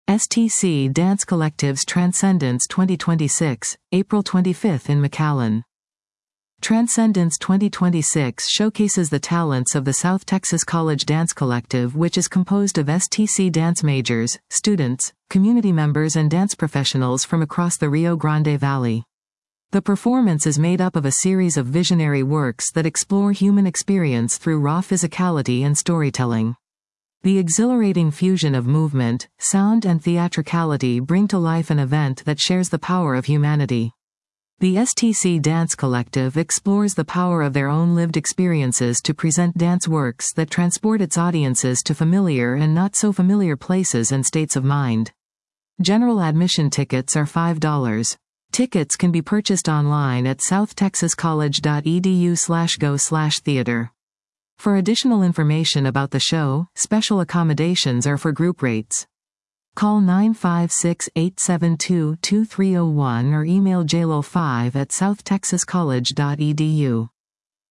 STC Dance Collectives Transcendence 2026, April 25 in McAllen. Transcendence 2026 showcases the talents of the South Texas College Dance Collective, which is composed of STC dance majors, students, community members and dance professionals from across the Rio Grande Valley. The performance is made up of a series of visionary works that explore human experience through raw physicality and storytelling. The exhilarating fusion of movement, sound and theatricality bring to life an event that shares the power of humanity. The STC Dance Collective explores the power of their own lived experiences to present dance works that transport its audiences to familiar and not so familiar places and states of mind. General admission tickets are $5. Tickets can be purchased online at southtexascollege.edu/go/theater. For additional information about the show, special accommodations are for group rates. Call 956-872-2301 or email jlo5@southtexascollege.edu.